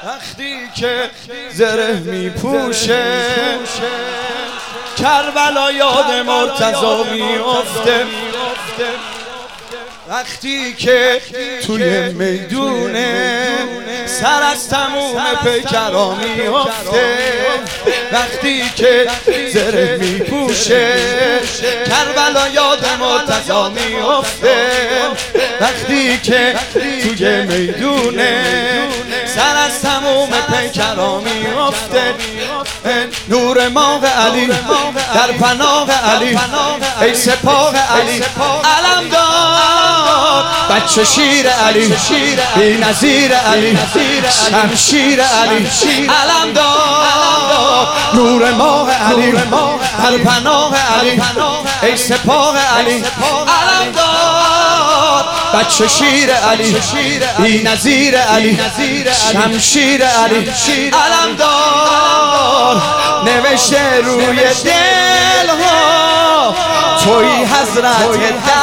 وقتی که زره میپوشه کربلا یاد مرتضی میفته، وقتی که توی میدونه سر از تموم پیکرا میفته، وقتی که زره میپوشه کربلا یاد مرتضی میفته، وقتی که توی میدونه سر از تموم پیکرا میفته. نور ماه علی در پناه علی، ای سپاه علی علمدار، بچه شیر علی بی نظیر علی، شمشیر علی علمدار. نور ماه علی در پناه علی، ای سپاه علی علمدار، بچه شیر علی بی نظیر علی، شمشیر علی علمدار. نوشته روی دل ها توی حضرت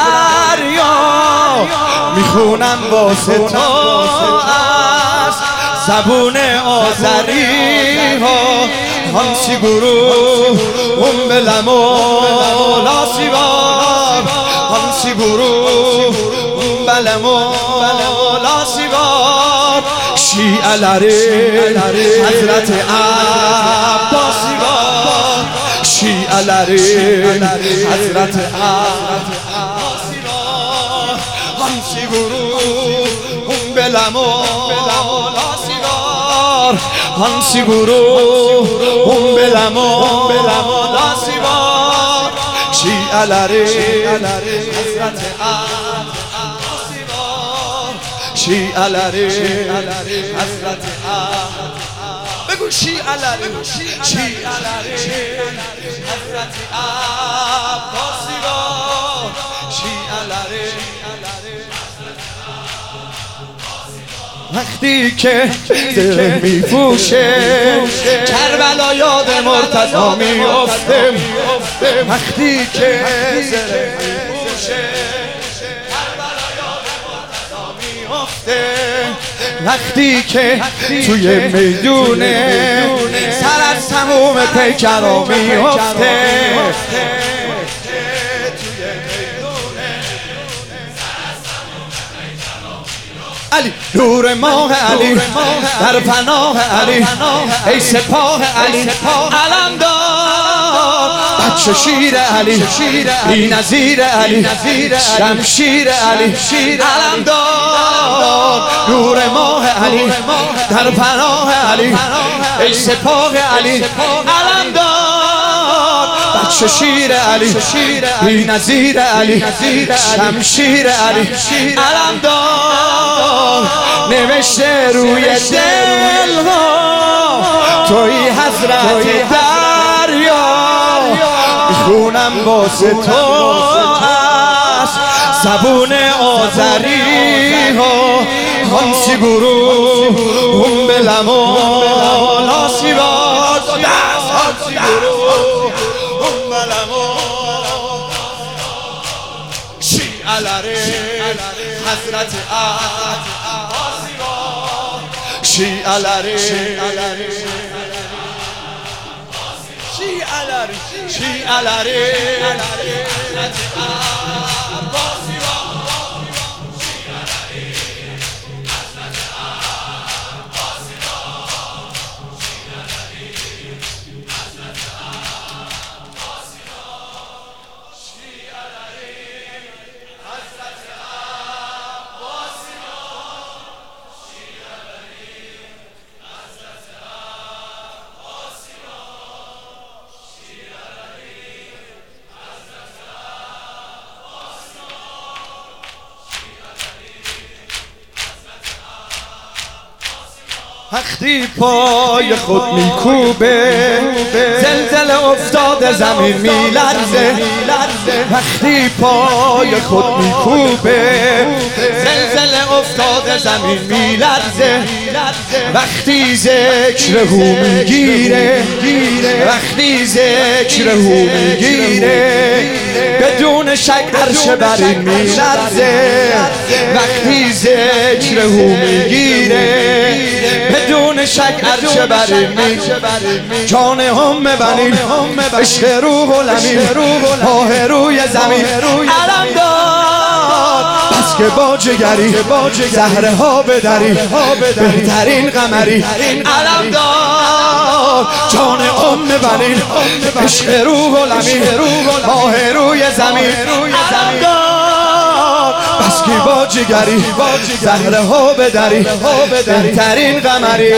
دریا، میخونم واسه تو از زبون آذری ها. هانسی گروه اون بلمو لاسیوار، هانسی گروه اون بلمو لاسیوار. شیعه لره حضرت عباسی وار، شیعه لره حضرت عباسی وار. هانسی گروه اون بلمو لاسیوار، هانسی گروه اون بلمو لاسیوار. شیعه لره حضرت عباسی وار، شیعه لره حضرت بگو شیعه لره حضرت عباسی وار، شیعه لره. وقتی که زره میپوشه کربلا یاد مرتضی میفته، وقتی که زره میپوشه کربلا یاد مرتضی میفته، وقتی که توی میدونه سر از تموم پیکرا میفته، علی نور ماه علی در پناه علی، ای سپاه علی علمدار، بچه شیر علی بی نظیر علی، شمشیر علی علمدار. نور ماه علی در پناه علی، ای سپاه علی علمدار، بچه شیر علی بی نظیر علی، شمشیر علی علمدار. نوشته روی دل ها توی حضرت دریا، میخونم واسه تو از زبون آذری ها. هانسی گروه اون بلمو لاسیوار، هانسی گروه اون بلمو. شیعه لره حضرت عباسی وار، شیعه لره شیعه لره حضرت عباسی وار. وقتی پای خود میکوبه زلزله افتاده زمین میلرزه، وقتی پای خود میکوبه زلزله افتاده زمین میلرزه، وقتی ذکر هو میگیره، وقتی ذکر هو میگیره بدون شک عرش برین میلرزه، وقتی ذکر هو میگیره بدون بدون شک ارچه بریم جان هم بنیم عشق روح الامین ماه روی زمین علم داد بس که با جگری زهره ها بدری بهترین قمری علم داد جان ام بنین عشق روح الامین ماه روی زمین علم داد بس که با جگری زهره ها بدری بهترین قمری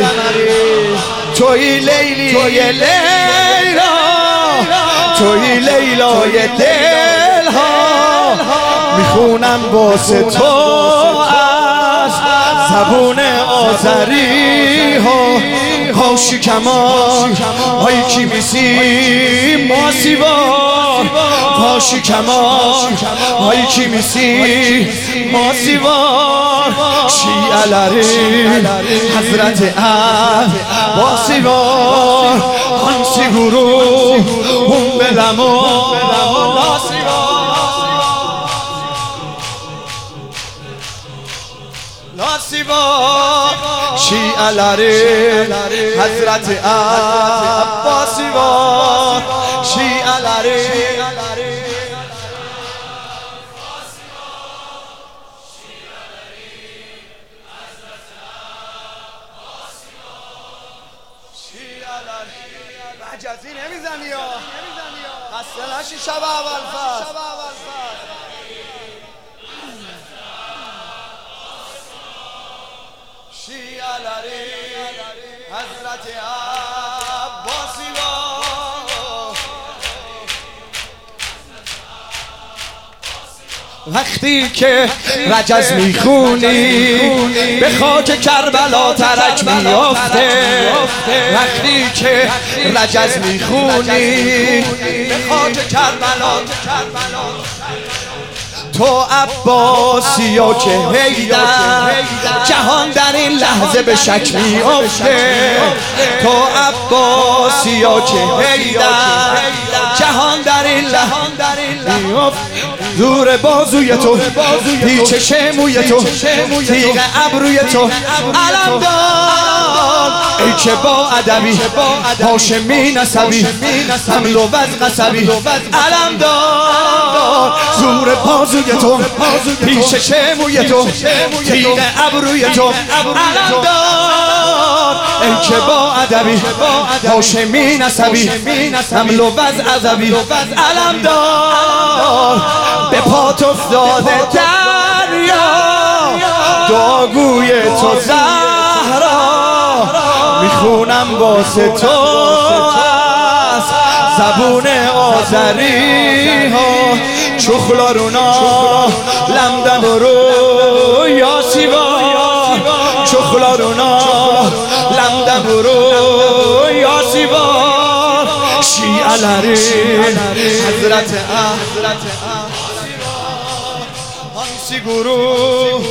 توی لیلی لیلا توی لیلای دل ها میخونم واسه تو از زبون آذری ها هاشی کمان های کی میسی ماسیوار هاشی کمان های کی میسی ماسیوار شیعلری حضرت ماسیوار هانسی گروه هم بلمو ناسیوار شیعلری حضرت عباسیوار شیعلری مجازی نمیزنی یا خسته نشی شب اول فصل شیعلری حضرت عباسیوار وقتی که رجز میخونی به خاک کربلا ترک میافته وقتی که رجز میخونی به خاک کربلا تو عباسیا که هیدر جهان در این لحظه به شک میافته تو عباسیا که هیدر جهان در این لحظه میافته دور بازوی تو پیچش موی تو تیغ ابروی تو علم دار ای که با ادبی هاشمی نسبی حمل و وز قصبی علم دار زور بازوی تو پیچش موی تو تیغ ابروی تو علم دار ای که با ادبی هاشمی نسبی حمل و وز عذبی علم دار به پات افتاده دریا دعاگوی تو زهرا میخونم واسه تو از زبون آذری ها چخلارونا لمدن رو یا سیوار چخلارونا لمدن رو یا سیوار شیعلری حضرت هانسی گروه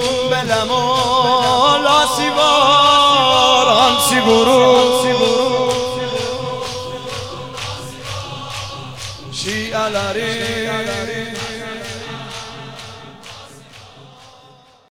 بلمال آسیوار هانسی گروه شیعلری